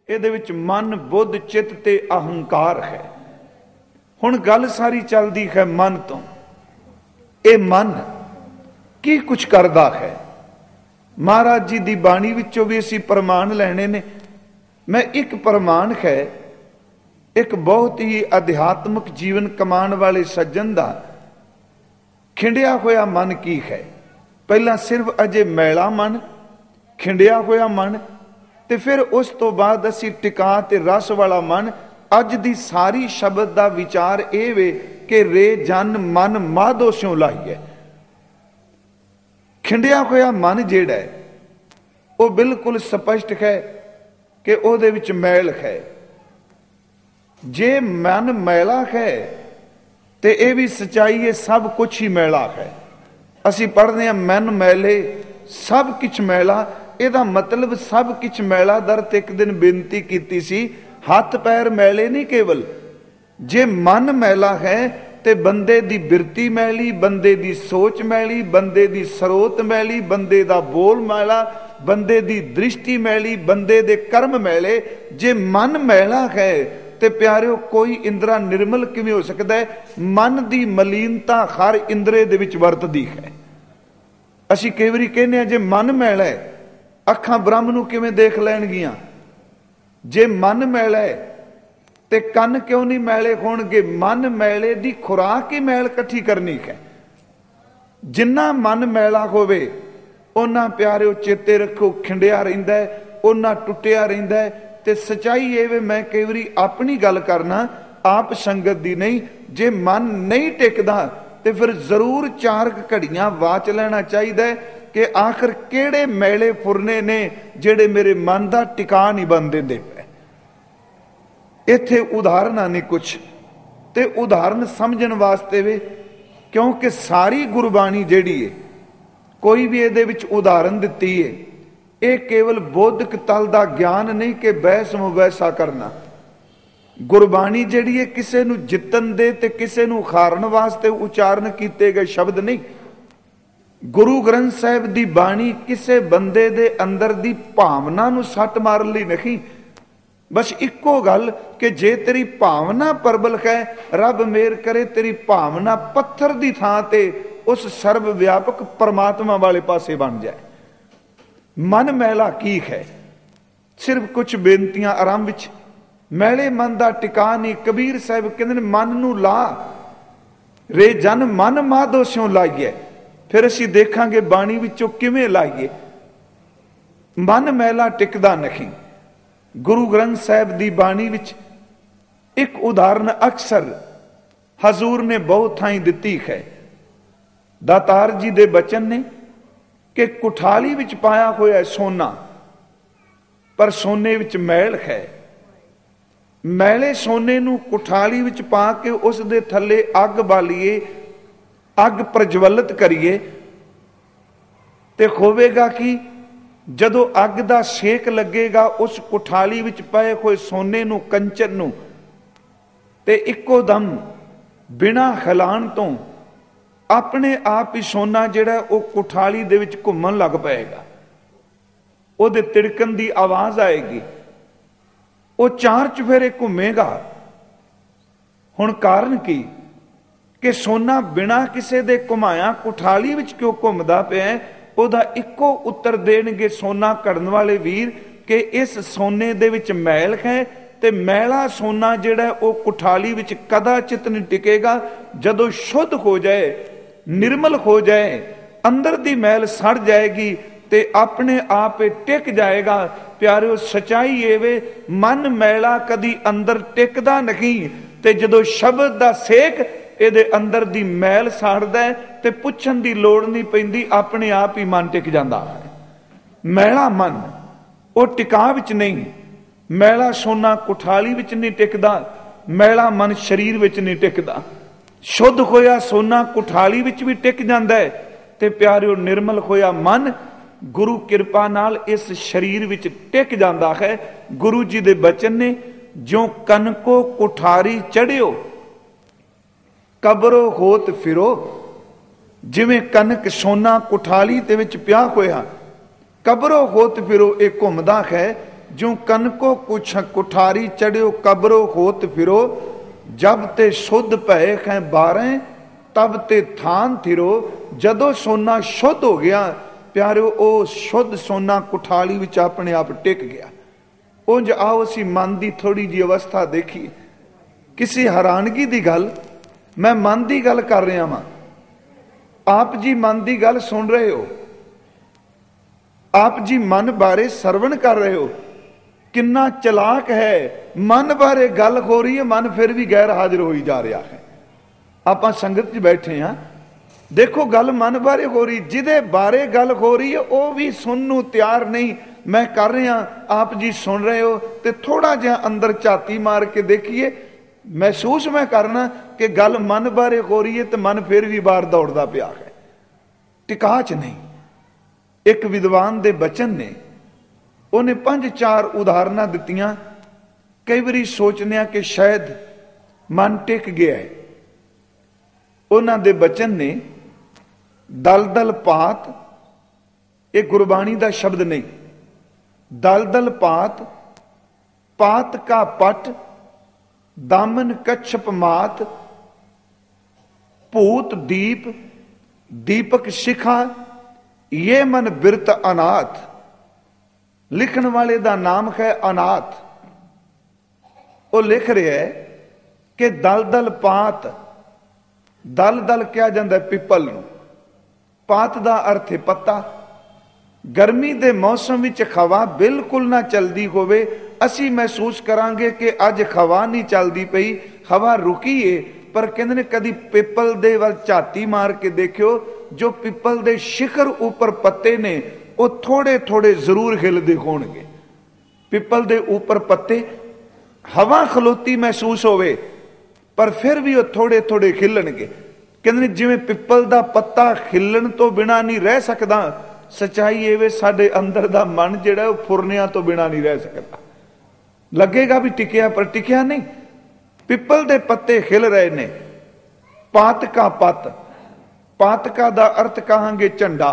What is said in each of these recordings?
ਇਹਦੇ ਵਿੱਚ ਮਨ, ਬੁੱਧ, ਚਿੱਤ ਤੇ ਅਹੰਕਾਰ ਹੈ। ਹੁਣ ਗੱਲ ਸਾਰੀ ਚੱਲਦੀ ਹੈ ਮਨ ਤੋਂ। ਇਹ ਮਨ ਕੀ ਕੁਛ ਕਰਦਾ ਹੈ? ਮਹਾਰਾਜ ਜੀ ਦੀ ਬਾਣੀ ਵਿੱਚੋਂ ਵੀ ਅਸੀਂ ਪ੍ਰਮਾਣ ਲੈਣੇ ਨੇ। ਮੈਂ ਇੱਕ ਪ੍ਰਮਾਣ ਹੈ, ਇੱਕ ਬਹੁਤ ਹੀ ਅਧਿਆਤਮਿਕ ਜੀਵਨ ਕਮਾਉਣ ਵਾਲੇ ਸੱਜਣ ਦਾ ਖਿੰਡਿਆ ਹੋਇਆ ਮਨ ਕੀ ਹੈ। ਪਹਿਲਾਂ ਸਿਰਫ ਅਜੇ ਮੈਲਾ ਮਨ, ਖਿੰਡਿਆ ਹੋਇਆ ਮਨ, ਤੇ ਫਿਰ ਉਸ ਤੋਂ ਬਾਅਦ ਅਸੀਂ ਟਿਕਾ ਤੇ ਰਸ ਵਾਲਾ ਮਨ। ਅੱਜ ਦੀ ਸਾਰੀ ਸ਼ਬਦ ਦਾ ਵਿਚਾਰ ਇਹ ਵੇ ਕਿ ਰੇ ਜਨ ਮਨ ਮਾਧੋ ਸਿਉ ਲਾਈਏ। ਖਿੰਡਿਆ ਹੋਇਆ ਮਨ ਜਿਹੜਾ ਹੈ ਉਹ ਬਿਲਕੁਲ ਸਪਸ਼ਟ ਹੈ ਕਿ ਉਹਦੇ ਵਿੱਚ ਮੈਲ ਹੈ। ਜੇ ਮਨ ਮੈਲਾ ਹੈ ਤੇ ਇਹ ਵੀ ਸਚਾਈ ਹੈ, ਸਭ ਕੁਛ ਹੀ ਮੈਲਾ ਹੈ। ਅਸੀਂ ਪੜ੍ਹਦੇ ਹਾਂ ਮਨ ਮੈਲੇ ਸਭ ਕੁਛ ਮੈਲਾ। ਇਹਦਾ ਮਤਲਬ ਸਭ ਕੁਛ ਮੈਲਾ। ਦਰ ਤੇ ਇੱਕ ਦਿਨ ਬੇਨਤੀ ਕੀਤੀ ਸੀ, ਹੱਥ ਪੈਰ ਮੈਲੇ ਨਹੀਂ ਕੇਵਲ। ਜੇ ਮਨ ਮੈਲਾ ਹੈ ਤੇ ਬੰਦੇ ਦੀ ਬਿਰਤੀ ਮੈਲੀ, ਬੰਦੇ ਦੀ ਸੋਚ ਮੈਲੀ, ਬੰਦੇ ਦੀ ਸਰੋਤ ਮੈਲੀ, ਬੰਦੇ ਦਾ ਬੋਲ ਮੈਲਾ, ਬੰਦੇ ਦੀ ਦ੍ਰਿਸ਼ਟੀ ਮੈਲੀ, ਬੰਦੇ ਦੇ ਕਰਮ ਮੈਲੇ। ਜੇ ਮਨ ਮੈਲਾ ਹੈ ਤੇ ਪਿਆਰਿਓ ਕੋਈ ਇੰਦਰਾ ਨਿਰਮਲ ਕਿਵੇਂ ਹੋ ਸਕਦਾ ਹੈ? ਮਨ ਦੀ ਮਲੀਨਤਾ ਹਰ ਇੰਦਰੇ ਦੇ ਵਿੱਚ ਵਰਤਦੀ ਹੈ। ਅਸੀਂ ਕਈ ਵਾਰੀ ਕਹਿੰਦੇ ਹਾਂ ਜੇ ਮਨ ਮੈਲਾ ਹੈ ਅੱਖਾਂ ਬ੍ਰਹਮ ਨੂੰ ਕਿਵੇਂ ਦੇਖ ਲੈਣਗੀਆਂ? ਜੇ ਮਨ ਮੈਲਾ ਹੈ ਤੇ ਕੰਨ ਕਿਉਂ ਨਹੀਂ ਮੈਲੇ ਹੋਣਗੇ? ਮਨ ਮੈਲੇ ਦੀ ਖੁਰਾਕ ਹੀ ਮੈਲ ਇਕੱਠੀ ਕਰਨੀ ਹੈ। ਜਿੰਨਾ ਮਨ ਮੈਲਾ ਹੋਵੇ ਉਹਨਾਂ ਪਿਆਰਿਓ ਚੇਤੇ ਰੱਖੋ ਖਿੰਡਿਆ ਰਹਿੰਦਾ ਹੈ, ਉਹਨਾਂ ਟੁੱਟਿਆ ਰਹਿੰਦਾ ਹੈ। ਤੇ ਸਚਾਈ ਇਹ ਵੇ, ਮੈਂ ਕਈ ਵਾਰੀ ਆਪਣੀ ਗੱਲ ਕਰਨਾ, ਆਪ ਸੰਗਤ ਦੀ ਨਹੀਂ। ਜੇ ਮਨ ਨਹੀਂ ਟਿਕਦਾ ਤੇ ਫਿਰ ਜ਼ਰੂਰ 4 ਘੜੀਆਂ ਵਾਚ ਲੈਣਾ ਚਾਹੀਦਾ ਹੈ ਕਿ ਆਖਰ ਕਿਹੜੇ ਮੈਲੇ ਫੁਰਨੇ ਨੇ ਜਿਹੜੇ ਮੇਰੇ ਮਨ ਦਾ ਟਿਕਾ ਨਹੀਂ ਬਣ ਦਿੰਦੇ ਪਏ। ਇੱਥੇ ਉਦਾਹਰਨਾਂ ਨੇ ਕੁਛ, ਤੇ ਉਦਾਹਰਨ ਸਮਝਣ ਵਾਸਤੇ ਵੇ, ਕਿਉਂਕਿ ਸਾਰੀ ਗੁਰਬਾਣੀ ਜਿਹੜੀ ਹੈ ਕੋਈ ਵੀ ਇਹਦੇ ਵਿੱਚ ਉਦਾਹਰਨ ਦਿੱਤੀ ਹੈ। ਇਹ ਕੇਵਲ ਬੌਧਿਕ ਤਲ ਦਾ ਗਿਆਨ ਨਹੀਂ ਕਿ ਬਹਿਸ ਮੁਬੈਸਾ ਕਰਨਾ। ਗੁਰਬਾਣੀ ਜਿਹੜੀ ਹੈ ਕਿਸੇ ਨੂੰ ਜਿੱਤਣ ਦੇ ਤੇ ਕਿਸੇ ਨੂੰ ਹਾਰਨ ਵਾਸਤੇ ਉਚਾਰਨ ਕੀਤੇ ਗਏ ਸ਼ਬਦ ਨਹੀਂ। ਗੁਰੂ ਗ੍ਰੰਥ ਸਾਹਿਬ ਦੀ ਬਾਣੀ ਕਿਸੇ ਬੰਦੇ ਦੇ ਅੰਦਰ ਦੀ ਭਾਵਨਾ ਨੂੰ ਸੱਟ ਮਾਰਨ ਲਈ ਨਹੀਂ। ਬਸ ਇੱਕੋ ਗੱਲ ਕਿ ਜੇ ਤੇਰੀ ਭਾਵਨਾ ਪ੍ਰਬਲ ਹੈ, ਰੱਬ ਮਿਹਰ ਕਰੇ ਤੇਰੀ ਭਾਵਨਾ ਪੱਥਰ ਦੀ ਥਾਂ ਤੇ ਉਸ ਸਰਬ ਵਿਆਪਕ ਪਰਮਾਤਮਾ ਵਾਲੇ ਪਾਸੇ ਬਣ ਜਾਏ। ਮਨ ਮੈਲਾ ਕੀ ਹੈ? ਸਿਰਫ ਕੁਝ ਬੇਨਤੀਆਂ ਆਰੰਭ ਵਿੱਚ। ਮੈਲੇ ਮਨ ਦਾ ਟਿਕਾ ਨਹੀਂ। ਕਬੀਰ ਸਾਹਿਬ ਕਹਿੰਦੇ ਨੇ ਮਨ ਨੂੰ ਲਾ, ਰੇ ਜਨ ਮਨ ਮਾਧੋ ਸਿਉ ਲਾਈਏ। ਫਿਰ ਅਸੀਂ ਦੇਖਾਂਗੇ ਬਾਣੀ ਵਿੱਚੋਂ ਕਿਵੇਂ ਲਾਈਏ। ਮਨ ਮੈਲਾ ਟਿਕਦਾ ਨਹੀਂ। ਗੁਰੂ ਗ੍ਰੰਥ ਸਾਹਿਬ ਦੀ ਬਾਣੀ ਵਿੱਚ ਇੱਕ ਉਦਾਹਰਨ ਅਕਸਰ ਹਜ਼ੂਰ ਨੇ ਬਹੁਤ ਥਾਈਂ ਦਿੱਤੀ ਹੈ। ਦਾਤਾਰ ਜੀ ਦੇ ਬਚਨ ਨੇ ਕਿ ਕੁਠਾਲੀ ਵਿੱਚ ਪਾਇਆ ਹੋਇਆ ਸੋਨਾ, ਪਰ ਸੋਨੇ ਵਿੱਚ ਮੈਲ ਹੈ। ਮੈਲੇ ਸੋਨੇ ਨੂੰ ਕੁਠਾਲੀ ਵਿੱਚ ਪਾ ਕੇ ਉਸ ਦੇ ਥੱਲੇ ਅੱਗ ਬਾਲੀਏ, ਅੱਗ ਪ੍ਰਜਵਲਿਤ ਕਰੀਏ ਤੇ ਹੋਵੇਗਾ ਕਿ ਜਦੋਂ ਅੱਗ ਦਾ ਸੇਕ ਲੱਗੇਗਾ ਉਸ ਕੁਠਾਲੀ ਵਿੱਚ ਪਏ ਹੋਏ ਸੋਨੇ ਨੂੰ, ਕੰਚਨ ਨੂੰ, ਤੇ ਇੱਕੋ ਦਮ ਬਿਨਾਂ ਹਿਲਾਣ ਤੋਂ ਆਪਣੇ ਆਪ ਹੀ ਸੋਨਾ ਜਿਹੜਾ ਉਹ ਕੁਠਾਲੀ ਦੇ ਵਿੱਚ ਘੁੰਮਣ ਲੱਗ ਪਏਗਾ। ਉਹਦੇ ਤਿੜਕਣ ਦੀ ਆਵਾਜ਼ ਆਏਗੀ, ਉਹ 4 ਚੁਫੇਰੇ ਘੁੰਮੇਗਾ। ਹੁਣ ਕਾਰਨ ਕੀ ਕਿ ਸੋਨਾ ਬਿਨਾਂ ਕਿਸੇ ਦੇ ਘੁਮਾਇਆ ਕੁਠਾਲੀ ਵਿੱਚ ਕਿਉਂ ਘੁੰਮਦਾ ਪਿਆ? ਉਹਦਾ ਇੱਕੋ ਉੱਤਰ ਦੇਣਗੇ ਸੋਨਾ ਘੜਨ ਵਾਲੇ ਵੀਰ ਕਿ ਇਸ ਸੋਨੇ ਦੇ ਵਿੱਚ ਮੈਲ ਹੈ ਤੇ ਮੈਲਾ ਸੋਨਾ ਜਿਹੜਾ ਉਹ ਕੁਠਾਲੀ ਵਿੱਚ ਕਦਾਚਿਤ ਨਹੀਂ ਟਿਕੇਗਾ। ਜਦੋਂ ਸ਼ੁੱਧ ਹੋ ਜਾਏ, ਨਿਰਮਲ ਹੋ ਜਾਏ, ਅੰਦਰ ਦੀ ਮੈਲ ਸੜ ਜਾਏਗੀ ਤੇ ਆਪਣੇ ਆਪ ਇਹ ਟਿਕ ਜਾਏਗਾ। ਪਿਆਰਿਓ ਸਚਾਈ ਇਹ ਵੇ, ਮਨ ਮੈਲਾ ਕਦੀ ਅੰਦਰ ਟਿਕਦਾ ਨਹੀਂ ਤੇ ਜਦੋਂ ਸ਼ਬਦ ਦਾ ਸੇਕ ਇਹਦੇ ਅੰਦਰ ਦੀ ਮੈਲ ਸਾੜਦਾ ਹੈ ਤੇ ਪੁੱਛਣ ਦੀ ਲੋੜ ਨਹੀਂ ਪੈਂਦੀ, ਆਪਣੇ ਆਪ ਹੀ ਮਨ ਟਿਕ ਜਾਂਦਾ ਹੈ। ਮੈਲਾ ਮਨ ਉਹ ਟਿਕਾ ਵਿੱਚ ਨਹੀਂ। ਮੈਲਾ ਸੋਨਾ ਕੁਠਾਲੀ ਵਿੱਚ ਨਹੀਂ ਟਿਕਦਾ, ਮੈਲਾ ਮਨ ਸਰੀਰ ਵਿੱਚ ਨਹੀਂ ਟਿਕਦਾ। ਸ਼ੁੱਧ ਹੋਇਆ ਸੋਨਾ ਕੁਠਾਲੀ ਵਿੱਚ ਵੀ ਟਿਕ ਜਾਂਦਾ ਹੈ ਤੇ ਪਿਆਰਿਓ ਨਿਰਮਲ ਹੋਇਆ ਮਨ ਗੁਰੂ ਕਿਰਪਾ ਨਾਲ ਇਸ ਸਰੀਰ ਵਿੱਚ ਟਿਕ ਜਾਂਦਾ ਹੈ। ਗੁਰੂ ਜੀ ਦੇ ਬਚਨ ਨੇ, ਜਿਉ ਕਨਕੋ ਕੁਠਾਰੀ ਚੜਿਓ ਕਬਰੋ ਹੋਤ ਫਿਰੋ। ਜਿਵੇਂ ਕਨਕ ਸੋਨਾ ਕੁਠਾਲੀ ਦੇ ਵਿੱਚ ਪਿਆ ਹੋਇਆ, ਕਬਰੋ ਹੋਤ ਫਿਰੋ, ਇਹ ਘੁੰਮਦਾ ਹੈ। जो कनको कुछ कुठारी चढ़ियो कबरो होत फिरो, जब ते शुद्ध भय खे बारें तब ते थान थिरो। जदों सोना शुद्ध हो गया प्यारिओ, ओ शुद्ध सोना कुठाली विच अपने आप टिक गया। उंज आओ असी मन की थोड़ी जी अवस्था देखिए। किसी हैरानगी की गल, मैं मन की गल कर रहा वां, आप जी मन की गल सुन रहे हो, आप जी मन बारे सरवण कर रहे हो। किन्ना चलाक है, मन बारे गल हो रही है, मन फिर भी गैर हाजिर होई जा रहा है। आप संगत च बैठे हाँ, देखो गल मन बारे हो रही, जिदे बारे गल हो रही है वह भी सुनने तैयार नहीं। मैं कर रहा, आप जी सुन रहे हो, तो थोड़ा जिहा अंदर झाती मार के देखिए, महसूस मैं करना कि गल मन बारे हो रही है तो मन फिर भी बाहर दौड़ता पिया है, टिका च नहीं। एक विद्वान दे बचन ने, उन्हें 5-4 उदाहरण दित्तियां। कई बारी सोचने कि शायद मन टिक गया है। उन्होंने दे बचन ने, दल दल पात, ये गुरबाणी का शब्द नहीं, दल दल पात, पात का पट, दामन कच्छप मात, भूत दीप, दीपक शिखा, ये मन बिरत अनाथ। लिखण वाले का नाम है अनाथ। वो लिख रहा है कि दल दल पात, दल दल क्या जाता है पिपल नूं, पात का अर्थ है पत्ता। गर्मी के मौसम विच हवा बिल्कुल ना चलती होवे, असी महसूस करांगे कि अज हवा नहीं चलती पई, हवा रुकी है। पर कहते ने कदी पिपल दे वल झाती मार के देखियो, जो पिपल दे शिखर ऊपर पत्ते ने वो थोड़े थोड़े जरूर हिलदे होणगे। पिपल दे ऊपर पत्ते, हवा खलोती महसूस होवे पर फिर भी वो थोड़े थोड़े हिलणगे। कहते जिवें पिपल दा पत्ता हिलण तो बिना नहीं रह सकदा, सच्चाई एवे साडे अंदर दा मन जिहड़ा वो फुरनियां तो बिना नहीं रह सकता। लगेगा भी टिकिया पर टिकिया नहीं। पिपल दे पत्ते हिल रहे ने। पात का पत, पातका दा अर्थ कहांगे झंडा।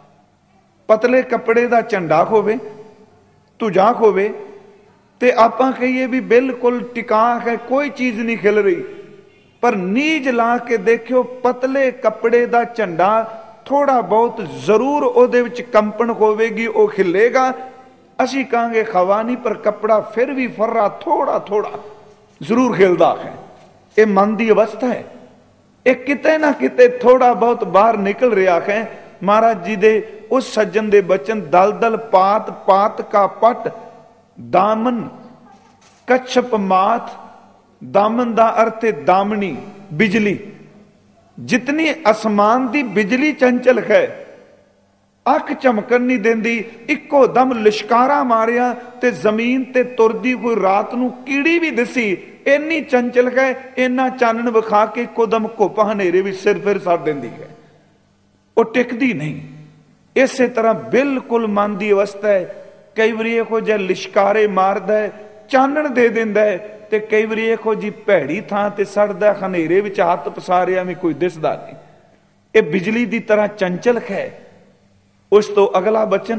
पतले कपड़े दा झंडा होवे, तुझा होवे ते आपां कहिए भी बिल्कुल टिका है, कोई चीज नहीं खिल रही। पर नीज ला के देखियो, पतले कपड़े दा झंडा थोड़ा बहुत जरूर ओदे विच कंपन होवेगी, वो खिलेगा। असी कहांगे हवा नहीं, पर कपड़ा फिर भी फर्रा थोड़ा थोड़ा जरूर खिलदा है। ये मन की अवस्था है। एक किते ना किते थोड़ा बहुत बाहर निकल रहा है। महाराज जी दे उस सज्जन दे बचन, दल दल पात, पात का पट, दामन कच्छप मात। दामन दा अर्थ है दामनी, बिजली। जितनी आसमान दी बिजली चंचल है, अख झमकन नहीं देंदी, इको दम लिशकारा मारिया ते जमीन ते तुरदी कोई रात नूं कीड़ी भी दिसी, इन्नी चंचल है, इन्ना चानन विखा के इको दम घुप हनेरे भी सिर फिर सर देंदी है, वो टिकदी नहीं। इसे तरह बिल्कुल मन की अवस्था है। कई बार इहो जिहा लिशकारे मारदा है, चानन दे दिंदा है, ते कई बार इहो जी भैड़ी थां ते सड़दा हनेरे विच हत्थ पसारिया भी कोई दिसदा नहीं। ये बिजली की तरह चंचल है। उस तो अगला बचन,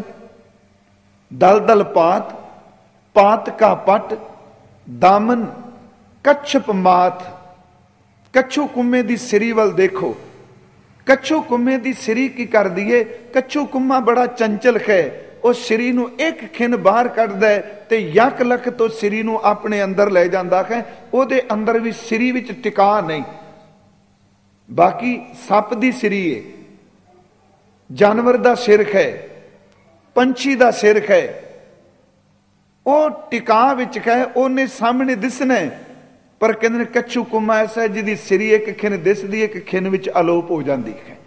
दल दल पात, पात का पट, दामन कच्छप मात। कच्छू कुम्मे दी सिरी वल देखो। कच्छू कुम्मे दी सिरी की कर दिए। कच्छू कुम्मा बड़ा चंचल है, उस सिरी नूं एक खिन बाहर कढ़दा है ते यक लख तो सिरी नूं अपने अंदर ले जांदा है। उहदे अंदर भी सिरी विच टिका नहीं। बाकी सप दी सिरी है, जानवर दा सिर है, पंछी दा सिर है, वो टिका विच है, उन्हें सामने दिसना है। पर कहते कच्छू कुम्मा ऐसा है जिहदी सिरी एक खिन दिसदी, एक खिन विच अलोप हो जाती है।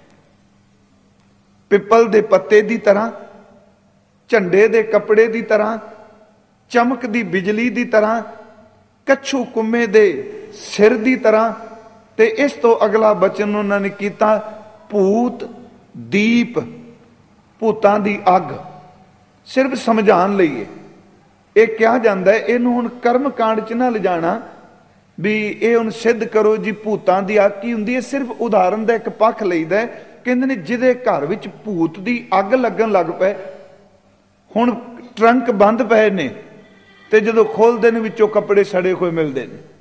पिपल दे पत्ते दी तरह, झंडे दे कपड़े दी तरह, चमक दी बिजली दी तरह, कच्छू कुम्मे दे सिर दी तरह। ते इस तो अगला बचन उन्होंने किया, भूत दीप, भूतां दी अग। सिर्फ समझाण लईए ये क्या जाता है, इनू हुण कर्म कांड च ना ले जाना भी ये हुण सिद्ध करो जी भूतां दी अग की हुंदी है। सिर्फ उदाहरण का एक पक्ष लईदा है। कहंदे ने जिहदे घर विच भूत दी अग लगन लग पए, हुण ट्रंक बंद पए ने, ਤੇ ਜਦੋਂ ਖੋਲਦੇ ਨੇ ਵਿੱਚੋਂ ਕੱਪੜੇ ਸੜੇ ਹੋਏ ਮਿਲਦੇ ਨੇ।